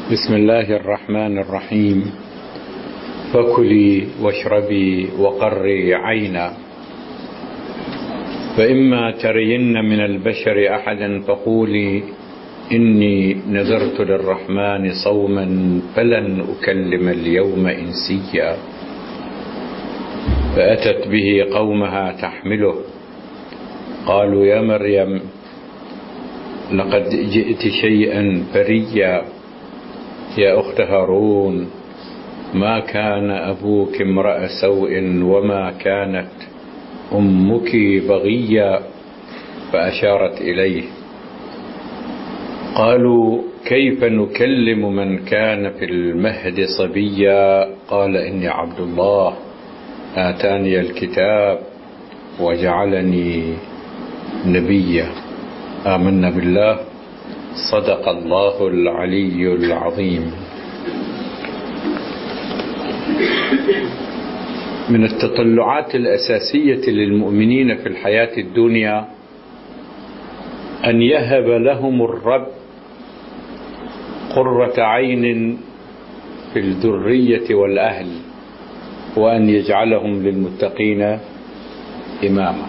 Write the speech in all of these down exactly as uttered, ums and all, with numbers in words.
بسم الله الرحمن الرحيم. فكلي واشربي وقري عينا، فإما ترين من البشر أحدا فقولي إني نذرت للرحمن صوما فلن أكلم اليوم إنسيا. فأتت به قومها تحمله، قالوا يا مريم لقد جئت شيئا فريا، يا أخت هارون ما كان أبوك امرأ سوء وما كانت أمك بغيا. فأشارت إليه. قالوا كيف نكلم من كان في المهد صبيا؟ قال إني عبد الله آتاني الكتاب وجعلني نبيا. آمنا بالله. صدق الله العلي العظيم. من التطلعات الأساسية للمؤمنين في الحياة الدنيا أن يهب لهم الرب قرة عين في الذرية والأهل، وأن يجعلهم للمتقين إماما.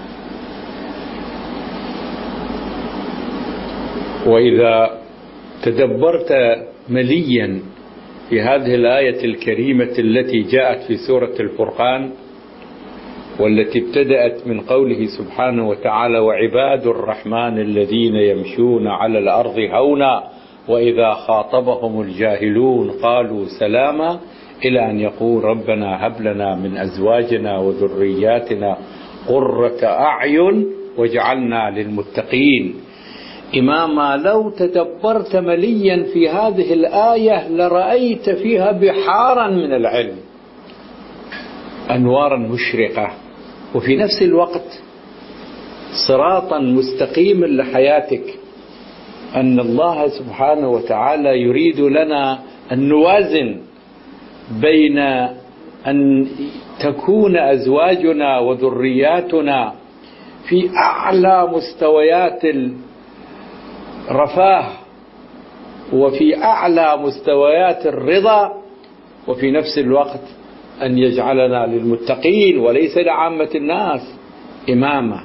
وإذا تدبرت مليا في هذه الآية الكريمة التي جاءت في سورة الفرقان، والتي ابتدأت من قوله سبحانه وتعالى وعباد الرحمن الذين يمشون على الأرض هونا وإذا خاطبهم الجاهلون قالوا سلاما، إلى أن يقول ربنا هب لنا من أزواجنا وذرياتنا قرة أعين واجعلنا للمتقين إماما. لو تدبرت مليا في هذه الآية لرأيت فيها بحارا من العلم، أنوارا مشرقة، وفي نفس الوقت صراطا مستقيما لحياتك. أن الله سبحانه وتعالى يريد لنا أن نوازن بين أن تكون أزواجنا وذرياتنا في أعلى مستويات الرفاه وفي أعلى مستويات الرضا، وفي نفس الوقت أن يجعلنا للمتقين وليس لعامة الناس إماما.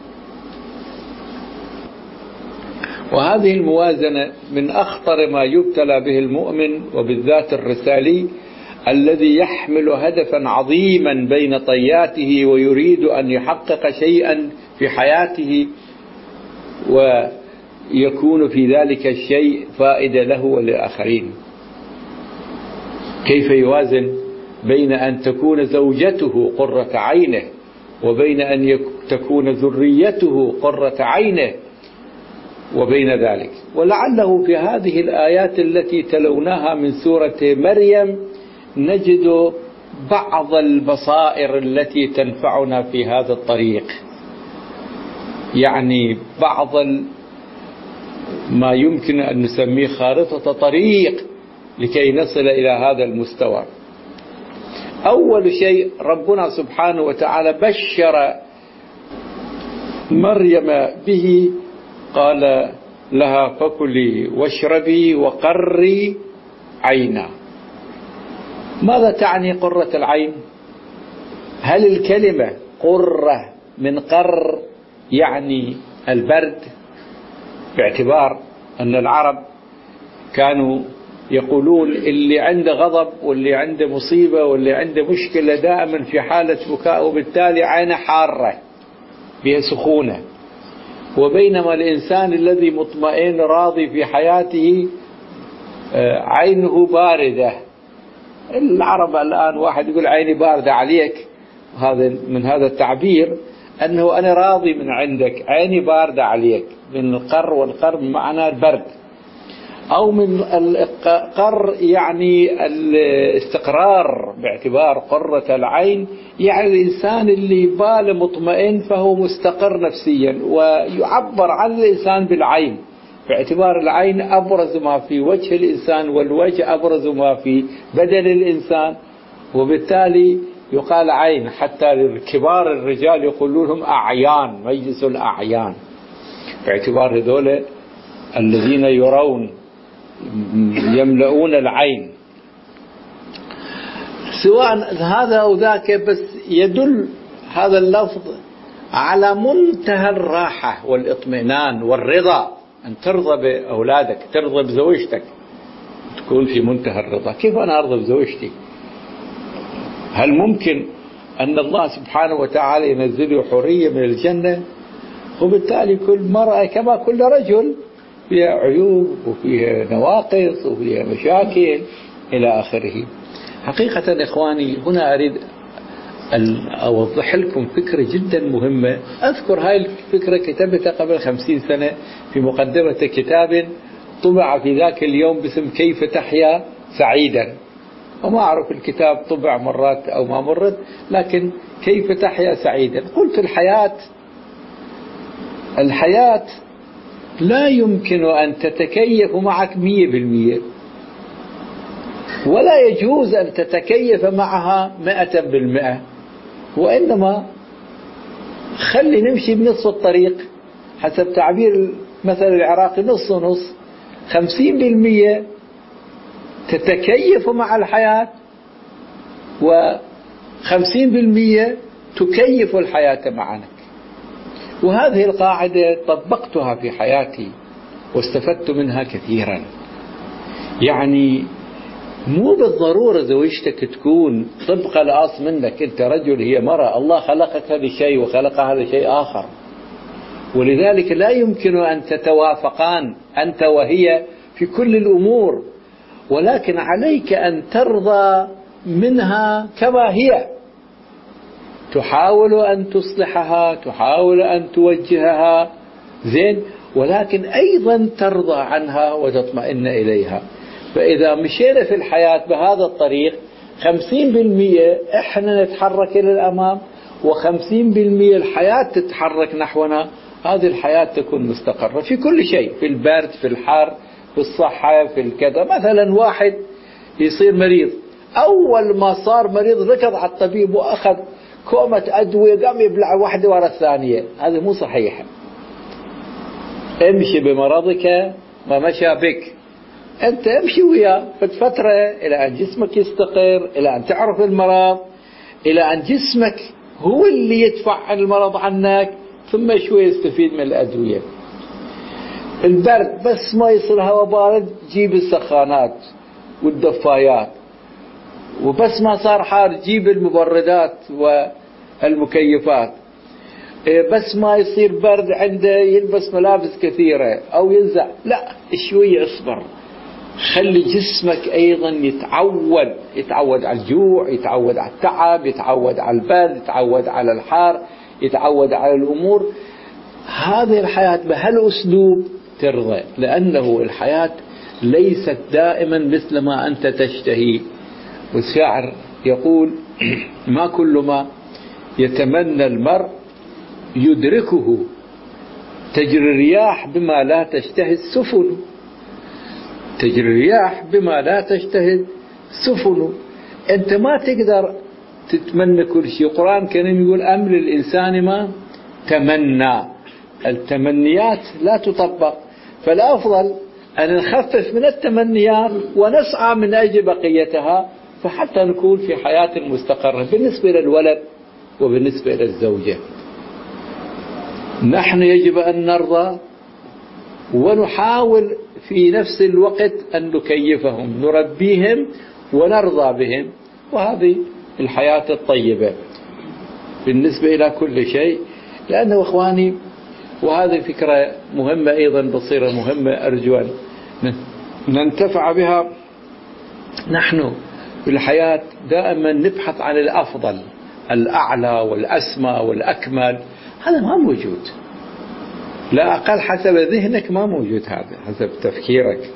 وهذه الموازنة من أخطر ما يبتلى به المؤمن، وبالذات الرسالي الذي يحمل هدفا عظيما بين طياته ويريد أن يحقق شيئا في حياته ويكون في ذلك الشيء فائدة له وللآخرين. كيف يوازن بين أن تكون زوجته قرة عينه وبين أن تكون ذريته قرة عينه وبين ذلك؟ ولعله في هذه الآيات التي تلوناها من سورة مريم نجد بعض البصائر التي تنفعنا في هذا الطريق، يعني بعض ما يمكن أن نسميه خارطة طريق لكي نصل إلى هذا المستوى. أول شيء ربنا سبحانه وتعالى بشر مريم به، قال لها فكلي واشربي وقري عينا. ماذا تعني قرة العين؟ هل الكلمة قرة من قر يعني البرد؟ باعتبار أن العرب كانوا يقولون اللي عنده غضب واللي عنده مصيبة واللي عنده مشكلة دائما في حالة بكاء، وبالتالي عينه حارة بها سخونة. وبينما الإنسان الذي مطمئن راضي في حياته عينه باردة. العرب الآن واحد يقول عيني باردة عليك، هذا من هذا التعبير أنه أنا راضي من عندك، عيني باردة عليك، من القر، والقر بمعنى البرد، أو من القر يعني الاستقرار، باعتبار قرة العين يعني الإنسان اللي باله مطمئن فهو مستقر نفسيا. ويعبر عن الإنسان بالعين باعتبار العين أبرز ما في وجه الإنسان، والوجه أبرز ما في بدن الإنسان، وبالتالي يقال عين. حتى الكبار الرجال يقولون لهم أعيان، مجلس الأعيان، باعتبار هذول الذين يرون يملؤون العين، سواء هذا أو ذاك، بس يدل هذا اللفظ على منتهى الراحة والاطمئنان والرضا، أن ترضى بأولادك، ترضى بزوجتك، تكون في منتهى الرضا. كيف أنا أرضى بزوجتي؟ هل ممكن أن الله سبحانه وتعالى ينزل حورية من الجنة؟ وبالتالي كل مرأة كما كل رجل فيها عيوب وفيها نواقص وفيها مشاكل إلى آخره. حقيقة إخواني، هنا أريد أن أوضح لكم فكرة جدا مهمة. أذكر هاي الفكرة كتبتها قبل خمسين سنة في مقدمة كتاب طبع في ذاك اليوم باسم كيف تحيا سعيدا، وما أعرف الكتاب طبع مرات أو ما مرت، لكن كيف تحيا سعيدا. قلت الحياة الحياة لا يمكن أن تتكيف معك مية بالمية، ولا يجوز أن تتكيف معها مئة بالمئة، وإنما خلي نمشي بنصف الطريق حسب تعبير مثل العراقي، نص ونص، خمسين بالمية تتكيف مع الحياة وخمسين بالمية تكيف الحياة معك. وهذه القاعدة طبقتها في حياتي واستفدت منها كثيرا. يعني مو بالضرورة زوجتك تكون طبق الأصل منك، أنت رجل هي مرأة، الله خلقك هذا شيء وخلقها هذا شيء آخر، ولذلك لا يمكن أن تتوافقان أنت وهي في كل الأمور، ولكن عليك أن ترضى منها كما هي، تحاول أن تصلحها، تحاول أن توجهها زين، ولكن أيضا ترضى عنها وتطمئن إليها. فإذا مشينا في الحياة بهذا الطريق، خمسين بالمئة إحنا نتحرك إلى الأمام وخمسين بالمئة الحياة تتحرك نحونا، هذه الحياة تكون مستقرة في كل شيء، في البرد، في الحر، في الصحة، في الكذا. مثلا واحد يصير مريض، أول ما صار مريض ركض على الطبيب وأخذ كومة أدوية، قام يبلع واحدة ورا الثانية، هذا مو صحيح. امشي بمرضك ما مشى بك، أنت امشي وياه فترة إلى أن جسمك يستقر، إلى أن تعرف المرض، إلى أن جسمك هو اللي يدفع عن المرض عنك، ثم شوي يستفيد من الأدوية. البرد بس ما يصير هواء بارد جيب السخانات والدفايات، وبس ما صار حار جيب المبردات والمكيفات، بس ما يصير برد عنده يلبس ملابس كثيرة أو ينزع، لا شوي اصبر، خلي جسمك أيضا يتعود يتعود على الجوع، يتعود على التعب، يتعود على البرد، يتعود على الحار، يتعود على الأمور. هذه الحياة بهالأسلوب ترضى، لأنه الحياة ليست دائما مثل ما أنت تشتهي. والشاعر يقول: ما كل ما يتمنى المرء يدركه، تجري الرياح بما لا تشتهي السفن، تجري الرياح بما لا تشتهي السفن. أنت ما تقدر تتمنى كل شيء. القرآن الكريم يقول: أمر الإنسان ما تمنى. التمنيات لا تطبق، فالأفضل أن نخفف من التمنيات ونسعى من أجل بقيتها، فحتى نكون في حياة مستقرة بالنسبة للولد وبالنسبة للزوجة. نحن يجب أن نرضى ونحاول في نفس الوقت أن نكيفهم، نربيهم ونرضى بهم، وهذه الحياة الطيبة بالنسبة إلى كل شيء. لأنه إخواني، وهذه فكرة مهمة أيضا، بصيرة مهمة أرجو أن ننتفع بها. نحن في الحياة دائما نبحث عن الأفضل، الأعلى والأسمى والأكمل، هذا ما موجود، لا أقل حسب ذهنك ما موجود، هذا حسب تفكيرك.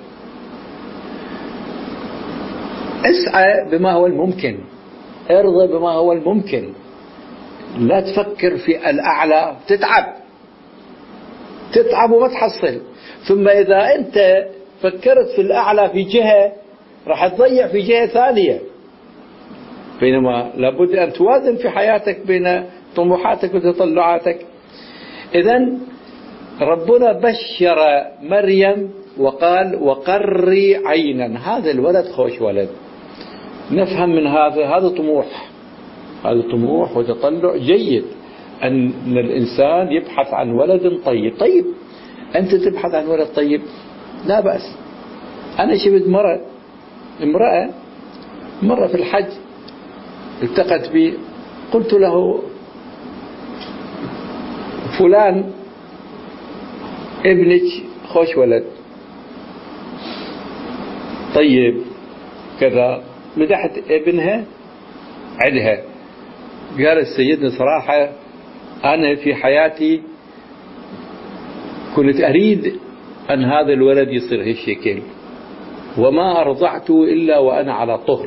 اسعى بما هو الممكن، ارضى بما هو الممكن، لا تفكر في الأعلى، تتعب تتعب وما تحصل. ثم إذا أنت فكرت في الأعلى في جهة راح تضيع في جهة ثانية، بينما لابد أن توازن في حياتك بين طموحاتك وتطلعاتك. إذن ربنا بشر مريم وقال وقري عينا. هذا الولد خوش ولد، نفهم من هذا هذا طموح، هذا طموح وتطلع جيد أن الإنسان يبحث عن ولد طيب. طيب أنت تبحث عن ولد طيب لا بأس. أنا شفت مرة امرأة مرة في الحج التقت بي، قلت له فلان ابنك خوش ولد طيب كذا، مدحت ابنها عدها. قال سيدنا صراحة أنا في حياتي كنت أريد أن هذا الولد يصير هالشكل، وما أرضعته إلا وأنا على طهر.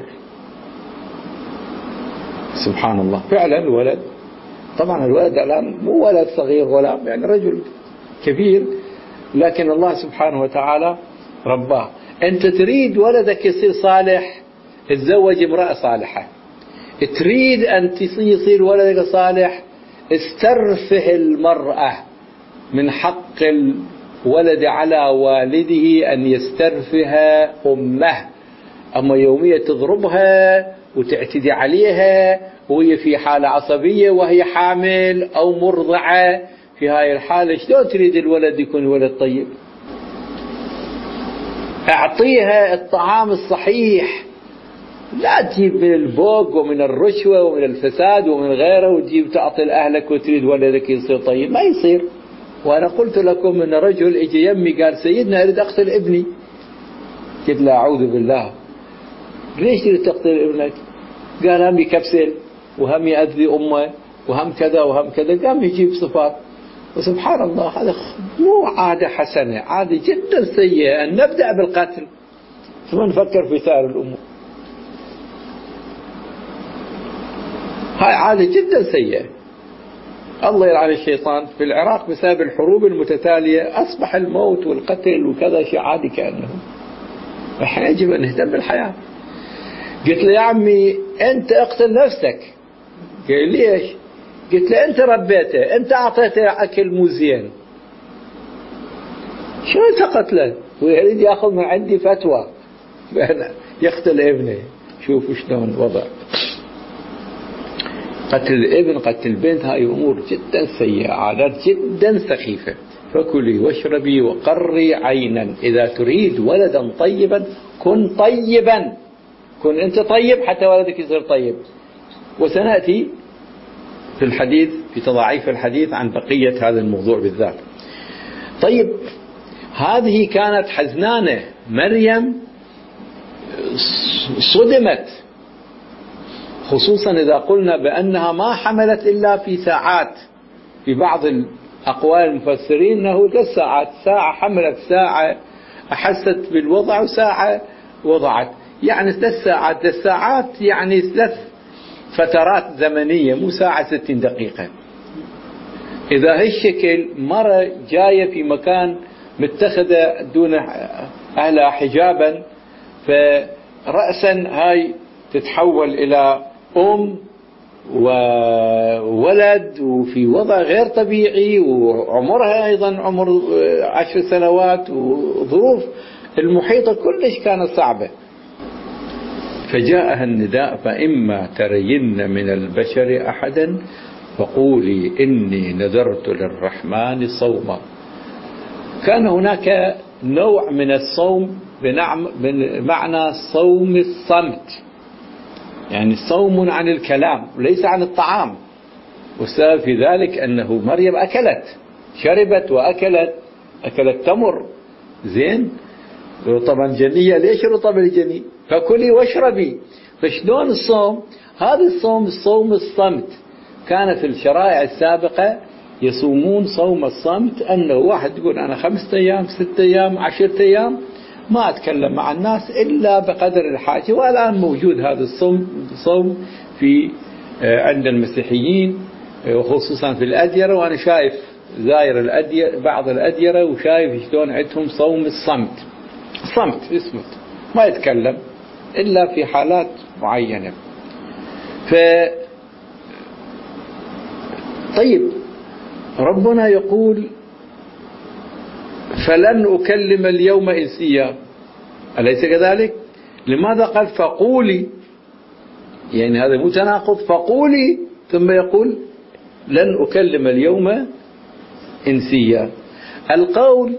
سبحان الله، فعلا الولد، طبعا الولد الآن مو ولد صغير ولا يعني رجل كبير، لكن الله سبحانه وتعالى رباه. أنت تريد ولدك يصير صالح، تتزوج امرأة صالحة. تريد أن يصير ولدك صالح، استرفه المرأة. من حق الولد على والده أن يسترفه أمه، أما يومية تضربها وتعتدي عليها وهي في حالة عصبية وهي حامل أو مرضعة، في هاي الحالة شلون تريد الولد يكون ولد طيب؟ أعطيها الطعام الصحيح، لا تجيب من البوق ومن الرشوة ومن الفساد ومن غيره وتجيب تعطي لأهلك وتريد ولدك يصير طيب، ما يصير. وأنا قلت لكم أن رجل اجى يمي قال سيدنا أريد أقتل ابني. قلت له أعوذ بالله، ليش تريد تقتل ابنك؟ قال هم يكبسل وهم يأذي أمه وهم كذا وهم كذا، قام يجيب صفات. وسبحان الله هذا مو عادة حسنة، عادة جدا سيئة أن نبدأ بالقتل ثم نفكر في سائر الأمور. هاي عادة جدا سيئة. الله يلعن الشيطان. في العراق بسبب الحروب المتتالية أصبح الموت والقتل وكذا شيء عادي كأنه. احنا يجب أن نهتم بالحياة. قلت له يا عمي أنت اقتل نفسك. قال ليش؟ قلت له أنت ربيته، أنت أعطيته أكل مو زين، شو أنت قتله؟ ويريد يأخذ من عندي فتوى يقتل ابنه. شوفوا شلون الوضع. قتل الابن قتل البنت هاي أمور جدا سيئة، عادات جدا سخيفة. فكلي واشربي وقري عينا. إذا تريد ولدا طيبا كن طيبا، كن أنت طيب حتى ولدك يصير طيب. وسنأتي في الحديث في تضاعيف الحديث عن بقية هذا الموضوع بالذات. طيب هذه كانت حزنانة. مريم صدمت، خصوصا إذا قلنا بأنها ما حملت إلا في ساعات. في بعض الأقوال المفسرين أنه ثلاث ساعات، ساعة حملت، ساعة أحست بالوضع، وساعة وضعت، يعني ثلاث ساعات. ثلاث ساعات يعني ثلاث فترات زمنية، مو ساعة ستين دقيقة. إذا هالشكل مرة جاية في مكان متخذة دون أهلها حجابا، فرأسا هاي تتحول إلى أم وولد وفي وضع غير طبيعي، وعمرها أيضا عمر عشر سنوات، وظروف المحيطة كلش كانت صعبة. فجاءها النداء فإما ترين من البشر أحدا فقولي إني نذرت للرحمن صوما. كان هناك نوع من الصوم بمعنى صوم الصمت، يعني صوم عن الكلام وليس عن الطعام. والسبب في ذلك أنه مريم أكلت شربت وأكلت، أكلت تمر زين، رطبا جنية. ليش رطب الجني؟ فكلي واشربي. فشلون الصوم؟ هذا الصوم الصوم الصمت. كان في الشرائع السابقة يصومون صوم الصمت، أنه واحد يقول أنا خمسة أيام ستة أيام عشرة أيام ما أتكلم مع الناس إلا بقدر الحاجة. والآن موجود هذا الصوم صوم في عند المسيحيين وخصوصا في الأديرة، وأنا شايف زاير الأديرة بعض الأديرة وشايف شلون عندهم صوم الصمت. صمت اسمه، ما يتكلم إلا في حالات معينة. ف طيب ربنا يقول فلن أكلم اليوم إنسيا، أليس كذلك؟ لماذا قال فقولي؟ يعني هذا متناقض، فقولي ثم يقول لن أكلم اليوم إنسيا. القول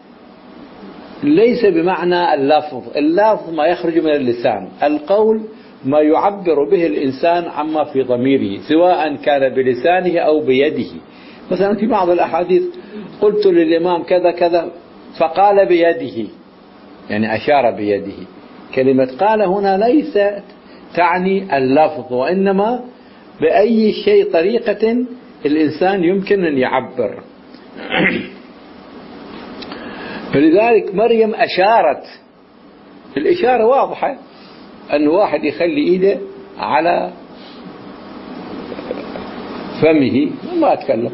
ليس بمعنى اللفظ، اللفظ ما يخرج من اللسان، القول ما يعبر به الإنسان عما في ضميره سواء كان بلسانه أو بيده. مثلا في بعض الأحاديث قلت للإمام كذا كذا فقال بيده، يعني أشار بيده. كلمة قال هنا ليست تعني اللفظ، وإنما بأي شيء طريقة الإنسان يمكن أن يعبر. فلذلك مريم أشارت، الإشارة واضحة، أن واحد يخلي إيده على فمه وما أتكلم.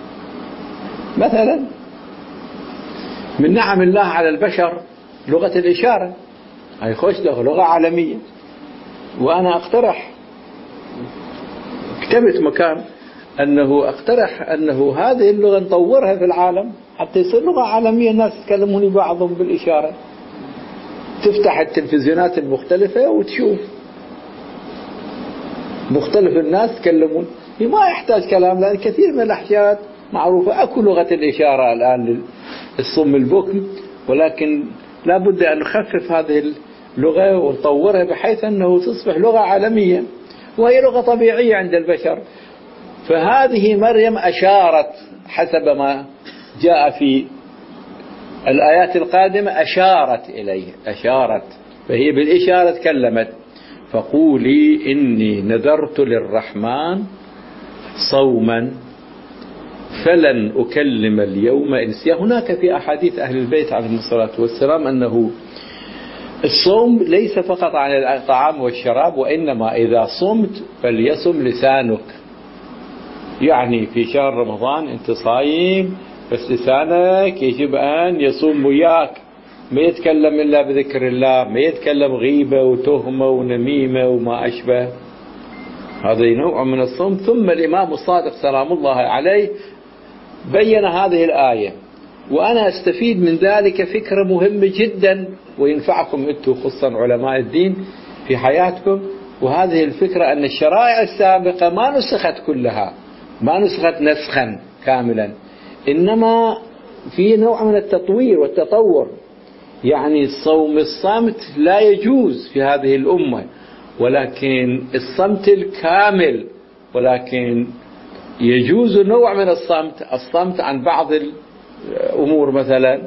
مثلا من نعم الله على البشر لغة الإشارة، هي خوش لغة لغة عالمية. وأنا أقترح، كتبت مكان أنه أقترح أنه هذه اللغة نطورها في العالم حتى يصير لغة عالمية، الناس يتكلمون بعضهم بالإشارة. تفتح التلفزيونات المختلفة وتشوف مختلف الناس يتكلمون، ما يحتاج كلام، لأن كثير من الأحيان معروفة. أكو لغة الإشارة الآن للصم البكم، ولكن لا بد أن نخفف هذه اللغة ونطورها بحيث أنه تصبح لغة عالمية، وهي لغة طبيعية عند البشر. فهذه مريم أشارت حسب ما جاء في الآيات القادمة، أشارت إليه، أشارت، فهي بالإشارة تكلمت. فقولي إني نذرت للرحمن صوما فلن أكلم اليوم إنسيا. هناك في أحاديث أهل البيت عليهم الصلاة والسلام أنه الصوم ليس فقط عن الطعام والشراب، وإنما إذا صمت فليصم لسانك. يعني في شهر رمضان أنت صايم بس لسانك يجب أن يصوم وياك، ما يتكلم إلا بذكر الله، ما يتكلم غيبة وتهمة ونميمة وما أشبه. هذا نوع من الصوم. ثم الإمام الصادق سلام الله عليه بين هذه الآية، وأنا أستفيد من ذلك فكرة مهمة جدا وينفعكم أنتم خصوصا علماء الدين في حياتكم. وهذه الفكرة أن الشرائع السابقة ما نسخت كلها، ما نسخت نسخا كاملا، إنما في نوع من التطوير والتطور. يعني الصوم الصمت لا يجوز في هذه الأمة، ولكن الصمت الكامل، ولكن يجوز نوع من الصمت، الصمت عن بعض الأمور مثلا.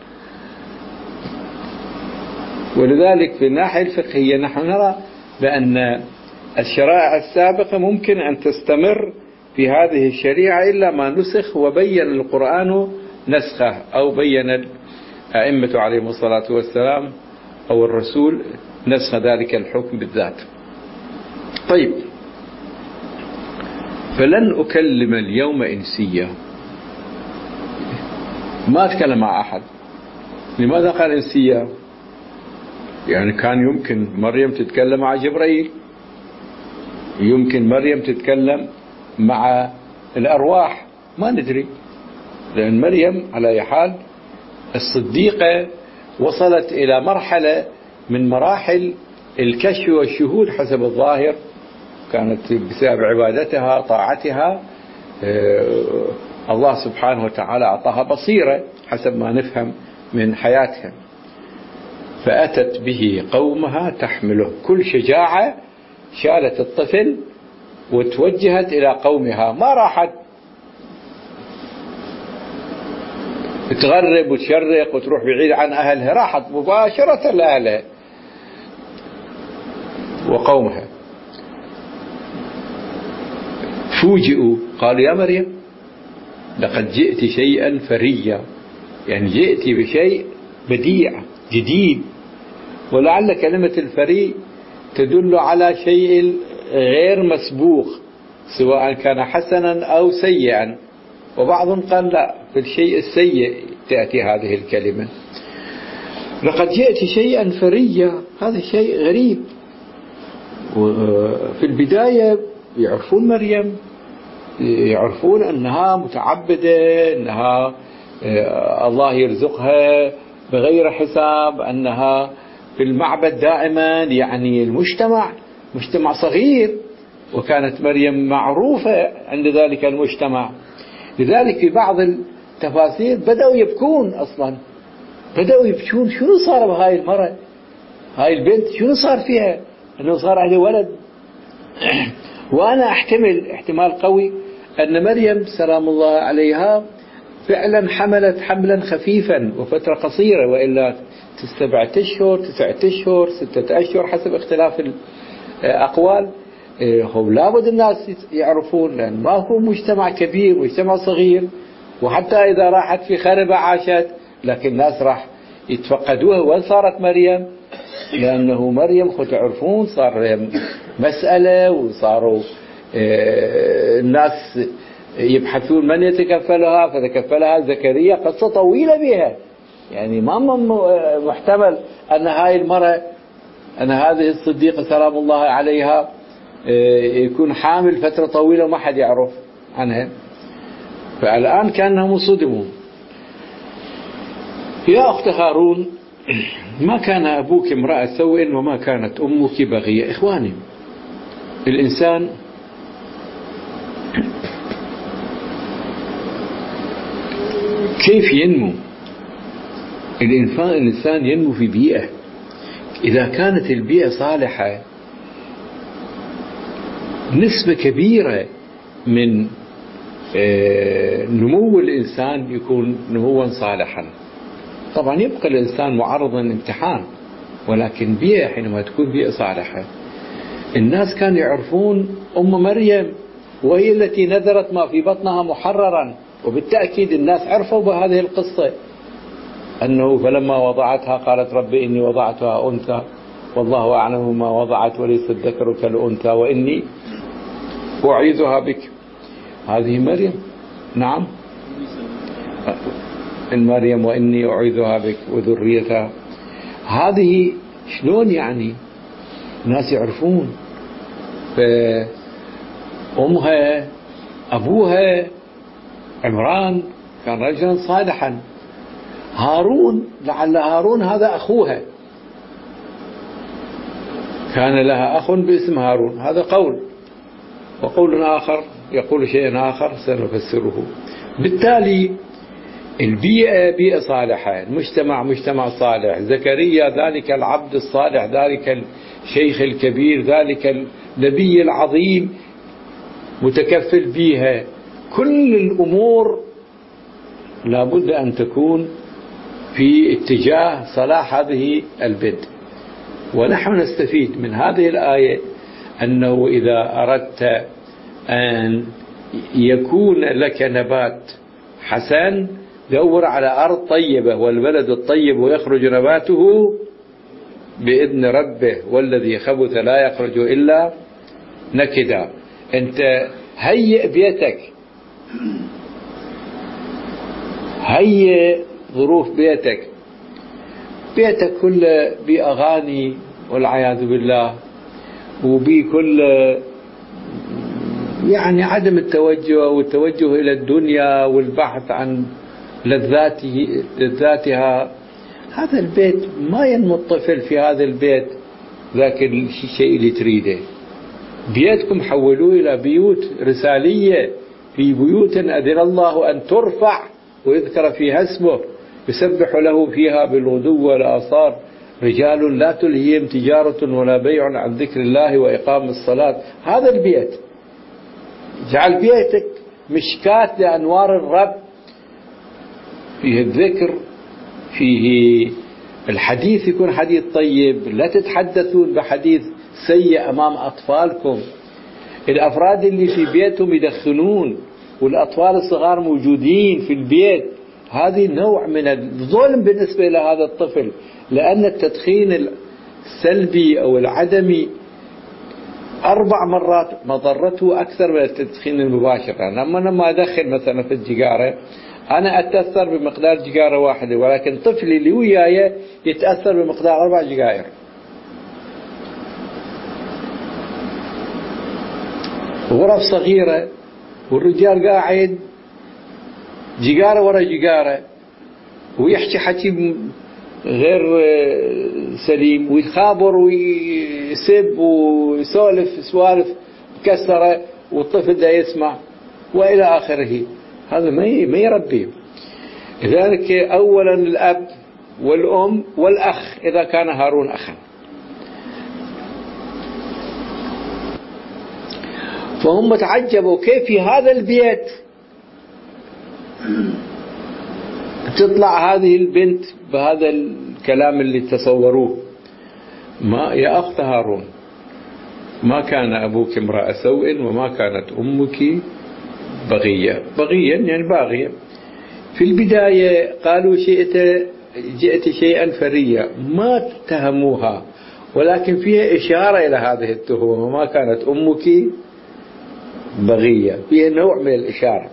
ولذلك في الناحية الفقهية نحن نرى بأن الشرائع السابقة ممكن أن تستمر في هذه الشريعة إلا ما نسخ وبين القرآن نسخه، أو بين الأئمة عليهم الصلاة والسلام أو الرسول نسخ ذلك الحكم بالذات. طيب، فلن أكلم اليوم إنسيا، ما أتكلم مع أحد. لماذا قال إنسيا؟ يعني كان يمكن مريم تتكلم مع جبريل، يمكن مريم تتكلم مع الأرواح، ما ندري، لأن مريم على أي حال الصديقة وصلت إلى مرحلة من مراحل الكشف والشهود حسب الظاهر، كانت بسبب عبادتها طاعتها الله سبحانه وتعالى أعطاها بصيرة حسب ما نفهم من حياتها. فأتت به قومها تحمله، كل شجاعة شالت الطفل وتوجهت إلى قومها، ما راحت تغرب وتشرق وتروح بعيد عن أهلها، راحت مباشرة لأهلها وقومها. فوجئوا قالوا يا مريم لقد جئت شيئا فريا، يعني جئت بشيء بديع جديد. ولعل كلمة الفري تدل على شيء غير مسبوق سواء كان حسنا أو سيئا، وبعضهم قال لا، في الشيء السيء تأتي هذه الكلمة. لقد جئت شيئا فريا، هذا شيء غريب. وفي البداية يعرفون مريم، يعرفون أنها متعبدة، أنها الله يرزقها بغير حساب، أنها في المعبد دائما، يعني المجتمع مجتمع صغير، وكانت مريم معروفة عند ذلك المجتمع. لذلك في بعض التفاسير بدأوا يبكون أصلا، بدأوا يبكون شنو صار بهاي المرأة، هاي البنت شنو صار فيها، أنه صار عليه ولد. وأنا أحتمل احتمال قوي أن مريم سلام الله عليها فعلا حملت حملا خفيفا وفترة قصيرة، وإلا سبعة أشهر تسعة أشهر ستة أشهر حسب اختلاف الأقوال. هو لابد الناس يعرفون، لأن ما هو مجتمع كبير، مجتمع صغير، وحتى إذا راحت في خربة عاشت، لكن الناس راح يتفقدوها. وين صارت مريم؟ لأنه مريم خو تعرفون صار مسألة، وصاروا الناس يبحثون من يتكفلها، فتكفلها زكريا. قصة طويلة بها، يعني ما محتمل أن هاي المرأة، أن هذه الصديقة سلام الله عليها يكون حامل فترة طويلة وما حد يعرف عنها. فالآن كأنهم صدموا. يا أخت هارون، ما كان أبوك امرأة سوء وما كانت أمك بغية. إخواني، الإنسان كيف ينمو؟ الإنسان ينمو في بيئة. إذا كانت البيئة صالحة، نسبة كبيرة من نمو الإنسان يكون نموا صالحا. طبعا يبقى الإنسان معرضا لامتحان، ولكن بيئة حينما تكون بيئة صالحة. الناس كانوا يعرفون أم مريم، وهي التي نذرت ما في بطنها محررا، وبالتأكيد الناس عرفوا بهذه القصة، أنه فلما وضعتها قالت ربي إني وضعتها أنثى والله أعلم ما وضعت وليس الذكر كالأنثى وإني أعيذها بك. هذه مريم، نعم المريم وإني أعيذها بك وذريتها. هذه شلون يعني الناس يعرفون؟ فأمها أبوها عمران كان رجلا صالحا. هارون، لعل هارون هذا أخوها، كان لها أخ باسم هارون، هذا قول. وقول آخر يقول شيئا آخر سنفسره. بالتالي البيئة بيئة صالحة، المجتمع مجتمع صالح. زكريا ذلك العبد الصالح، ذلك الشيخ الكبير، ذلك النبي العظيم متكفل بها. كل الأمور لابد أن تكون في اتجاه صلاح هذه البنت. ونحن نستفيد من هذه الآية أنه إذا أردت أن يكون لك نبات حسن، دور على أرض طيبة، والبلد الطيب ويخرج نباته بإذن ربه، والذي خبث لا يخرج إلا نكدا. أنت هيئ بيتك، هيئ ظروف بيتك. بيتك كله بأغاني والعياذ بالله، وبكل يعني عدم التوجه والتوجه إلى الدنيا والبحث عن لذاته لذاتها. هذا البيت ما ينمو الطفل في هذا البيت ذاك الشيء اللي تريده. بيتكم حولوه إلى بيوت رسالية، في بيوت أذن الله أن ترفع ويذكر فيها اسمه يسبح له فيها بالغدو والآصال رجال لا تلهيهم تجارة ولا بيع عن ذكر الله وإقام الصلاة. هذا البيت. جعل بيتك مشكاة لأنوار الرب، فيه الذكر، فيه الحديث يكون حديث طيب، لا تتحدثون بحديث سيء أمام أطفالكم. الأفراد اللي في بيتهم يدخنون والأطفال الصغار موجودين في البيت، هذه نوع من الظلم بالنسبة إلى هذا الطفل، لأن التدخين السلبي أو العدمي أربع مرات مضرته أكثر من التدخين المباشر. أما لما أدخن مثلا في السيجارة أنا أتأثر بمقدار سيجارة واحدة، ولكن طفلي اللي وياي يتأثر بمقدار أربع سجائر. غرف صغيرة والرجال قاعد جيجارة ورا جيجارة، ويحكي حكي غير سليم ويخابر ويسب ويسولف سوالف مكسرة والطفل ده يسمع وإلى آخره. هذا ما يربي. لذلك أولا الأب والأم والأخ إذا كان هارون أخا. فهم تعجبوا كيف في هذا البيت تطلع هذه البنت بهذا الكلام اللي تصوروه. ما يا أخت هارون ما كان أبوك امرأ سوء وما كانت أمك بغية. بغيا يعني باغية. في البداية قالوا شئت جئت شيئا فريا ما اتهموها ولكن فيها إشارة إلى هذه التهمة ما كانت أمك بغية فيها نوع من الإشارة.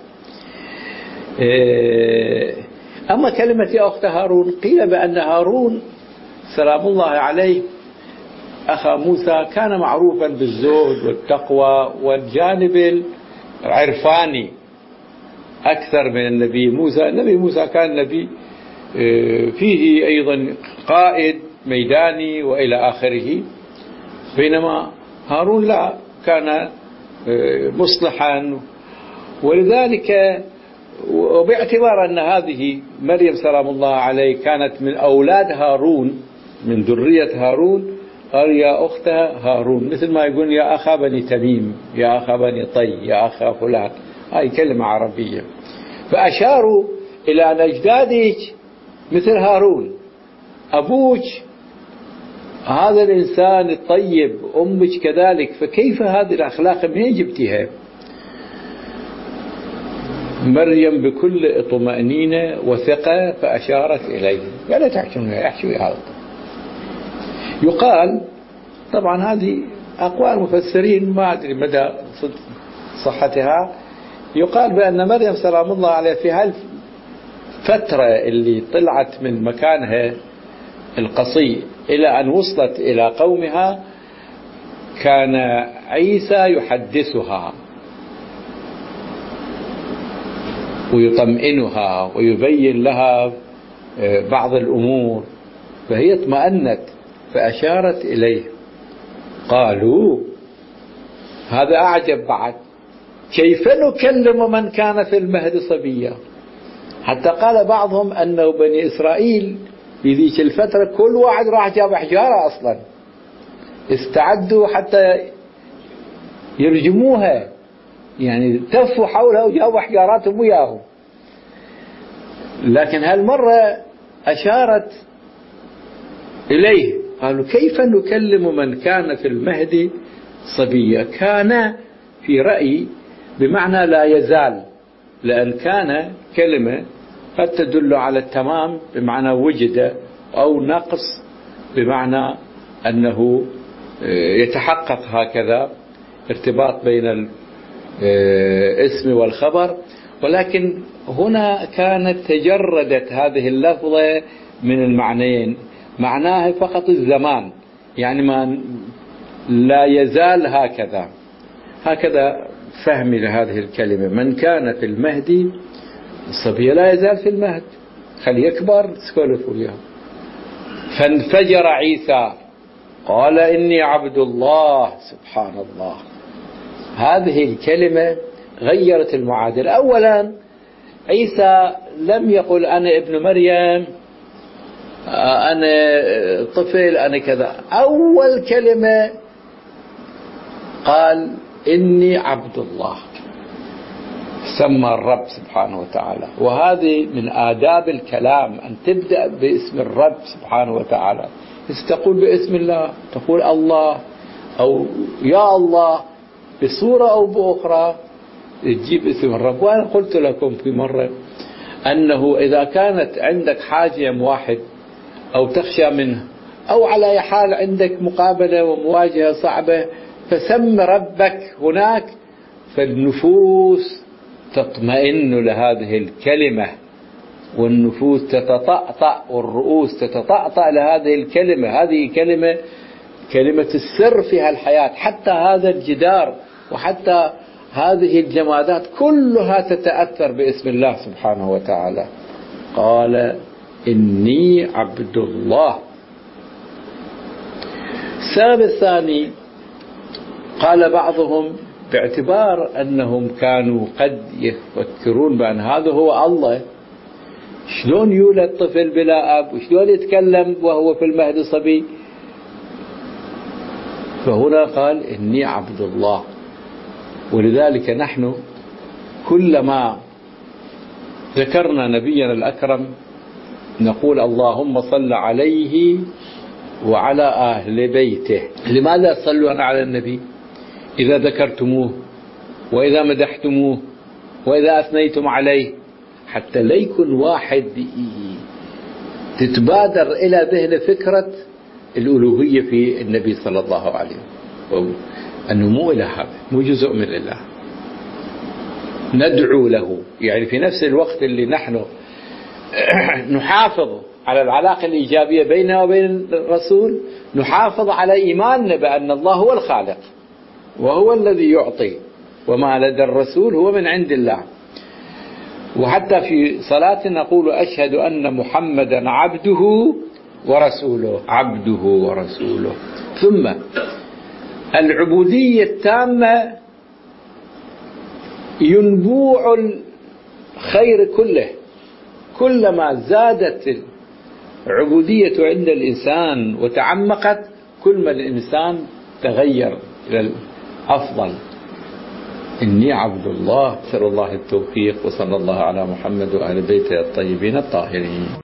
أما كلمة يا أخت هارون قيل بأن هارون سلام الله عليه أخا موسى كان معروفا بالزهد والتقوى والجانب العرفاني أكثر من النبي موسى. النبي موسى كان نبي فيه أيضا قائد ميداني وإلى آخره، بينما هارون لا كان مصلحا. ولذلك وباعتبار أن هذه مريم سلام الله عليه كانت من أولاد هارون من ذرية هارون قال يا أختها هارون، مثل ما يقول يا أخا بني تميم يا أخا بني طي يا أخا فلان، هاي كلمة عربية. فأشاروا إلى أن أجدادك مثل هارون، أبوك هذا الإنسان الطيب، أمك كذلك، فكيف هذه الأخلاق منين جبتها؟ مريم بكل اطمأنينة وثقة فأشارت إليه. يعني تحكي يحكي هذا. يقال طبعا هذه أقوال مفسرين ما أدري مدى صحتها، يقال بأن مريم سلام الله عليها في هالفترة اللي طلعت من مكانها القصي إلى أن وصلت إلى قومها كان عيسى يحدثها ويطمئنها ويبين لها بعض الأمور، فهي اطمأنت فأشارت إليه. قالوا هذا أعجب بعد، كيف نكلم من كان في المهد صبيا؟ حتى قال بعضهم أنه بني إسرائيل في ذيك الفترة كل واحد راح جاب حجارة أصلا، استعدوا حتى يرجموها، يعني تفوا حولها وجابوا حجاراتهم وياهم. لكن هالمرة أشارت إليه. قالوا كيف نكلم من كان في المهد صبيا؟ كان في رأي بمعنى لا يزال، لأن كان كلمة قد تدل على التمام بمعنى وجد، أو نقص بمعنى أنه يتحقق هكذا ارتباط بين الاسم والخبر. ولكن هنا كانت تجردت هذه اللفظة من المعنيين، معناها فقط الزمان، يعني ما لا يزال هكذا. هكذا فهمي لهذه الكلمة، من كان في المهد الصبي لا يزال في المهد، خلي يكبر تسولف وياه. فانفجر عيسى قال إني عبد الله. سبحان الله، هذه الكلمة غيرت المعادلة. أولا عيسى لم يقل أنا ابن مريم، أنا طفل، أنا كذا. أول كلمة قال إني عبد الله، سمى الرب سبحانه وتعالى. وهذه من آداب الكلام أن تبدأ باسم الرب سبحانه وتعالى. تقول باسم الله، تقول الله أو يا الله بصورة أو بأخرى تجيب اسم الرب. وأنا قلت لكم في مرة أنه إذا كانت عندك حاجة واحد أو تخشى منه، أو على حال عندك مقابلة ومواجهة صعبة، فسم ربك هناك، فالنفوس تطمئن لهذه الكلمة، والنفوس تتطأطأ والرؤوس تتطأطأ لهذه الكلمة. هذه كلمة كلمة السر في هالحياة. حتى هذا الجدار وحتى هذه الجمادات كلها تتأثر باسم الله سبحانه وتعالى. قال إني عبد الله. السبب الثاني قال بعضهم باعتبار أنهم كانوا قد يفكرون بأن هذا هو الله، شلون يولد طفل بلا أب وشلون يتكلم وهو في المهد صبي؟ فهنا قال إني عبد الله. ولذلك نحن كلما ذكرنا نبينا الأكرم نقول اللهم صل عليه وعلى أهل بيته. لماذا تصلون على النبي إذا ذكرتموه وإذا مدحتموه وإذا أثنيتم عليه؟ حتى لا يكون واحد تتبادر إلى ذهنه فكرة الألوهية في النبي صلى الله عليه وسلم، أنه مو إله، هذا مو جزء من الإله، ندعو له. يعني في نفس الوقت اللي نحن نحافظ على العلاقة الإيجابية بيننا وبين الرسول، نحافظ على إيماننا بأن الله هو الخالق وهو الذي يعطي، وما لدى الرسول هو من عند الله. وحتى في صلاتنا نقول أشهد أن محمدا عبده ورسوله، عبده ورسوله. ثم العبودية التامة ينبوع الخير كله. كلما زادت العبودية عند الإنسان وتعمقت، كل ما الإنسان تغير إلى الأفضل. إني عبد الله. أسأل الله التوفيق، وصلى الله على محمد وآل بيته الطيبين الطاهرين.